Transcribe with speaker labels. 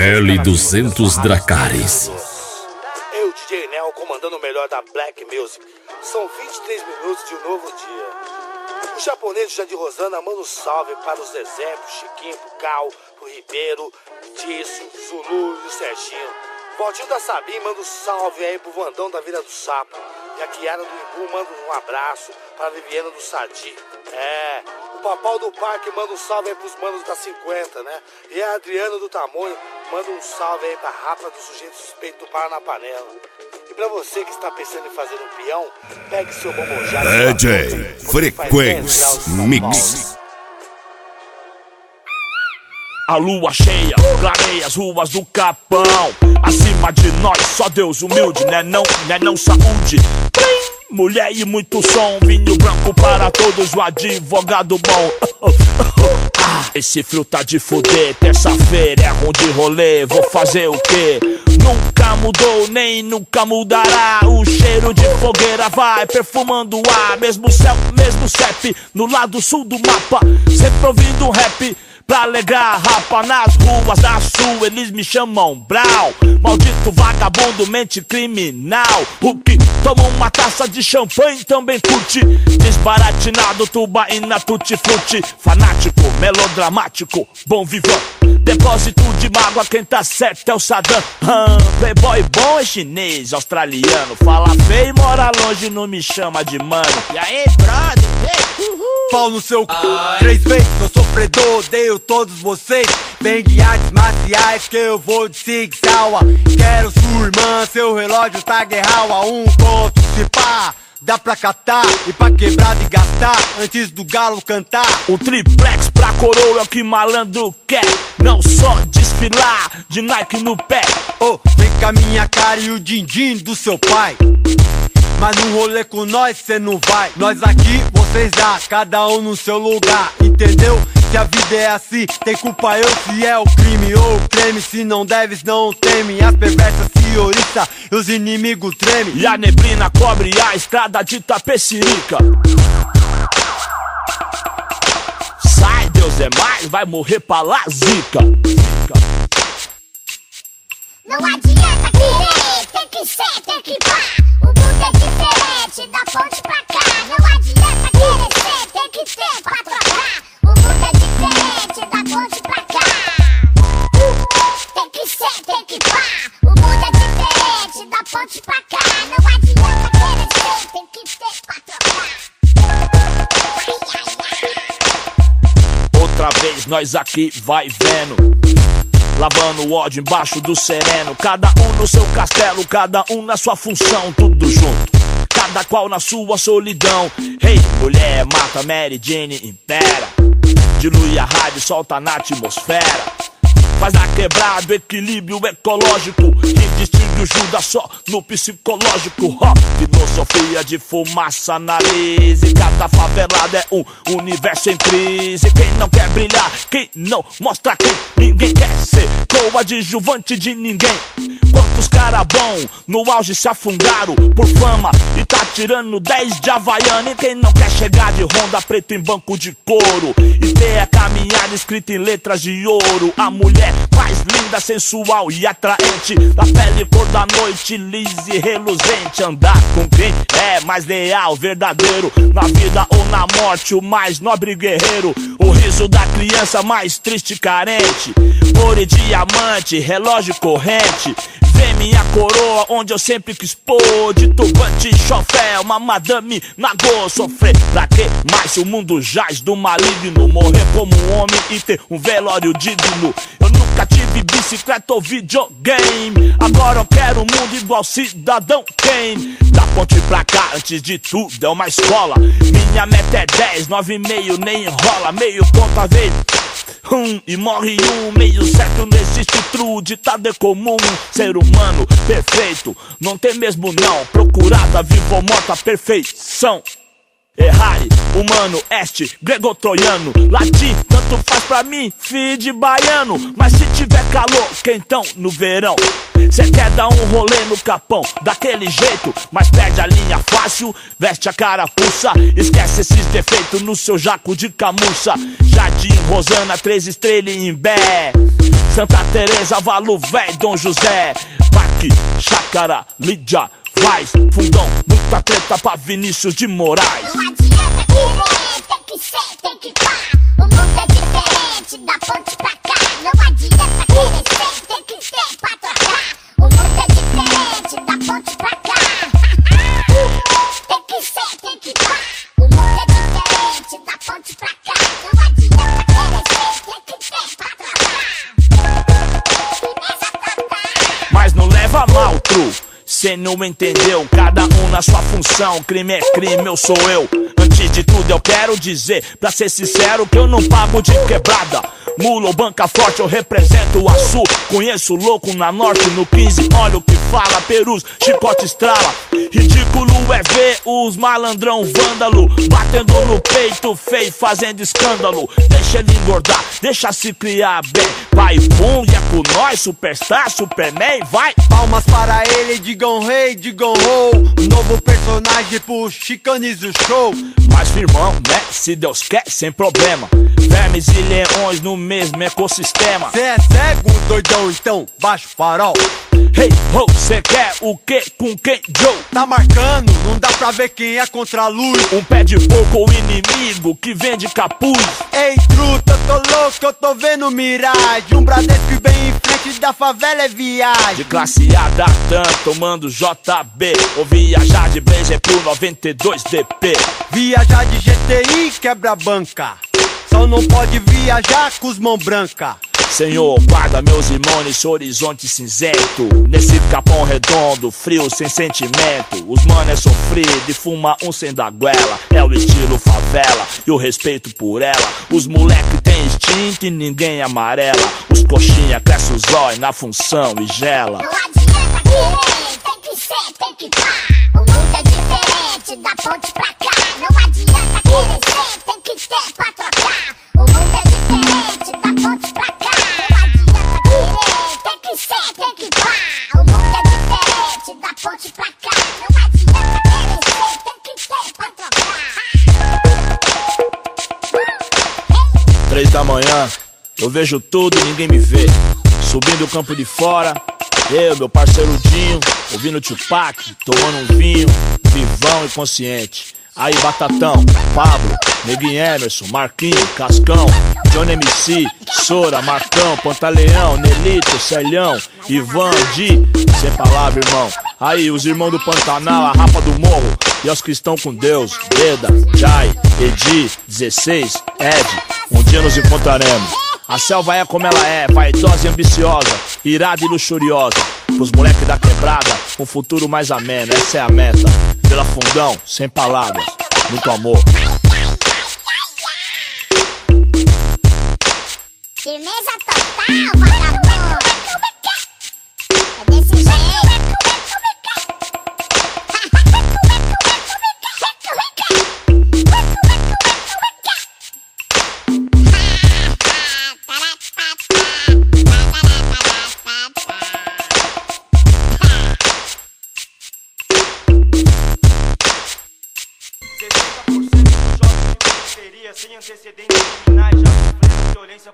Speaker 1: L200 Dracarys.
Speaker 2: Eu, DJ Nel, comandando o melhor da Black Music. São 23 minutos de um novo dia. O japonês Jandir Rosana manda um salve para os Zezé, pro Chiquinho, pro Cal, pro Ribeiro, Tício, Zulu e o Serginho. Valtinho da Sabim manda um salve aí pro Vandão da Vila do Sapo. E a Kiara do Imbu manda um abraço para a Viviana do Sadi. O Papau do Parque manda um salve aí pros manos da 50, né? E a Adriana do Tamonho manda um salve aí pra Rafa do Sujeito Suspeito do Para na Panela. E pra você que está pensando em fazer um peão, pegue seu bombojado.
Speaker 1: DJ Frequência Mix.
Speaker 3: A lua cheia clareia as ruas do Capão. Acima de nós só Deus humilde, né não saúde. Mulher e muito som, vinho branco para todos, o advogado bom. Esse frio tá de fuder, terça-feira é ruim de rolê, vou fazer o quê? Nunca mudou, nem nunca mudará. O cheiro de fogueira vai perfumando o ar. Mesmo céu, mesmo CEP, no lado sul do mapa. Sempre ouvindo um rap pra alegrar a rapa. Nas ruas da sul eles me chamam Brau. Maldito vagabundo, mente criminal. O que toma uma taça de champanhe também curte. Desbaratinado, tubaína, tutti-frutti. Fanático, melodramático, bom vivão. Depósito de mágoa, quem tá certo é o Saddam. Playboy bom é chinês, australiano. Fala feio e mora longe, não me chama de mano. E aí, brother?
Speaker 4: Pau no seu c... 3 vezes, eu sofredor, odeio todos vocês. Vem de artes marciais que eu vou de Sig Sauer. Quero sua irmã, seu relógio tá guerral a um ponto, se pá. Dá pra catar e pra quebrar e gastar antes do galo cantar.
Speaker 3: O triplex pra coroa é o que malandro quer. Não só desfilar de Nike no pé.
Speaker 4: Oh, vem com a minha cara e o din-din do seu pai. Mas no rolê com nós cê não vai. Nós aqui, vocês lá, cada um no seu lugar, entendeu? Se a vida é assim, tem culpa eu se é o crime ou o creme. Se não deves, não teme. As perversas se oriçam e os inimigos tremem.
Speaker 3: E a neblina cobre a estrada de Tapecirica. Sai, Deus é mais, vai morrer pra lá, zica.
Speaker 5: Não adianta querer, tem que ser, tem que pá. O mundo é diferente, da ponte pra cá. Não adianta querer ser, tem que ter pra trocar. O mundo é diferente, da ponte pra cá. Tem que ser, tem que pá. O mundo é diferente, da ponte pra cá. Não adianta querer ser, tem que ter pra trocar.
Speaker 3: Outra vez nós aqui vai vendo, lavando o ódio embaixo do sereno. Cada um no seu castelo, cada um na sua função. Tudo junto, cada qual na sua solidão. Hey, mulher, mata Mary Jane, impera. Dilui a rádio, solta na atmosfera. Faz na quebrada equilíbrio ecológico. Que distingue o Judas só no psicológico. Filosofia de fumaça na lise. Cada favelada é um universo em crise. Quem não quer brilhar, quem não mostra quem. Ninguém quer ser coadjuvante de ninguém. Quantos cara bom no auge se afundaram por fama e tá tirando 10 de Havaiana. E quem não quer chegar de Honda preto em banco de couro e ter a caminhada escrita em letras de ouro. A mulher mais linda, sensual e atraente, da pele cor da noite, lisa e reluzente. Andar com quem é mais leal, verdadeiro, na vida ou na morte, o mais nobre guerreiro. O riso da criança mais triste e carente. Ouro e diamante, relógio corrente. Vê minha coroa onde eu sempre quis pôr. De turbante e chofé, uma madame nagô. Sofrer pra quê? Mas se o mundo jaz do maligno. Morrer como um homem e ter um velório digno. Eu nunca tive bicicleta ou videogame. Agora eu quero um mundo igual Cidadão Kane. Da ponte pra cá, antes de tudo é uma escola. Minha meta é 10, 9,5 nem enrola. Meio ponto a vez e morre um. Meio certo não existe true, ditado é comum. Ser humano perfeito não tem mesmo não. Procurada, viva ou morta, perfeição. Errare, humano, este, grego-troiano. Latim, tanto faz pra mim, filho de baiano. Mas se tiver calor, quentão no verão. Cê quer dar um rolê no Capão, daquele jeito, mas perde a linha fácil, veste a carapuça. Esquece esses defeitos no seu jaco de camuça. Jardim Rosana, 3 estrelas em Imbé. Santa Teresa, Valo Véi, Dom José, Parque, Chácara, Lídia, Vaz, Fundão, muita treta pra Vinícius de Moraes.
Speaker 5: Não adianta querer, tem que ser, tem que pá. O mundo é diferente, da ponte pra cá. Não adianta querer ser, tem que ter pra trocar. O mundo é diferente, da ponte pra cá. Tem que ser, tem que pá. O mundo é diferente, da ponte pra cá. Não adianta querer ser, tem que ter pra trocar. Firmeza total.
Speaker 3: Mas não leva mal, tru, cê não entendeu, cada um na sua função. Crime é crime, eu sou eu. Antes de tudo eu quero dizer, pra ser sincero, que eu não pago de quebrada. Mula ou banca forte, eu represento o Açu. Conheço louco na norte, no 15, olha o que fala. Perus, chicote estrala. Ridículo é ver os malandrão vândalo batendo no peito feio, fazendo escândalo. Deixa ele engordar, deixa se criar bem. Vai bom, e é com nós, Superstar, Superman, vai.
Speaker 4: Palmas para ele, digam rei, digam ho. Novo personagem pro Chicanize o show.
Speaker 3: Mas firmão, né? Se Deus quer, sem problema. Vermes e leões no mesmo ecossistema.
Speaker 4: Cê é cego, doidão, então baixa o farol.
Speaker 3: Hey, ho, cê quer o que com quem, Joe?
Speaker 4: Tá marcando, não dá pra ver quem é contra a luz.
Speaker 3: Um pé de porco ou inimigo que vende capuz.
Speaker 4: Ei, truta, eu tô louco, eu tô vendo miragem. Um Bradesco bem em frente da favela é viagem.
Speaker 3: De classe A da TAM, tomando JB. Ou viajar de Blazer pro 92 DP.
Speaker 4: Viajar de GTI quebra banca. Só não pode viajar com os mão branca.
Speaker 3: Senhor, guarda meus irmãos nesse horizonte cinzento. Nesse capão redondo, frio, sem sentimento. Os mano é sofrido e fuma um sem da goela. É o estilo favela e o respeito por ela. Os moleque tem instinto e ninguém amarela. Os coxinha cresce os olhos na função e gela.
Speaker 5: Não adianta querer, tem que ser, tem que pá. O mundo é diferente, da ponte pra cá. Não adianta querer ser, tem que ter pra trocar. O mundo é diferente, da ponte pra cá. Não adianta querer, tem que ser, tem que pá. O mundo é diferente, da ponte pra cá. Não adianta querer ser, tem que ter pra trocar.
Speaker 3: 3 da manhã, eu vejo tudo e ninguém me vê. Subindo o campo de fora, eu, meu parceiro Dinho, ouvindo Tupac, tomando um vinho, vivão e consciente. Aí Batatão, Pablo, Neguinho Emerson, Marquinho, Cascão, Johnny MC, Sora, Marcão, Pantaleão, Nelito, Celhão, Ivan, Di, sem palavra, irmão. Aí os irmãos do Pantanal, a Rapa do Morro, e os que estão com Deus, Beda, Jai, Edi, 16, Ed, um dia nos encontraremos. A selva é como ela é, vaidosa e ambiciosa, irada e luxuriosa. Pros moleques da quebrada, um futuro mais ameno, essa é a meta. Pela Fundão, sem palavras, muito amor.
Speaker 5: Firmeza total, vagabundo. É desse jeito.
Speaker 6: Sem antecedentes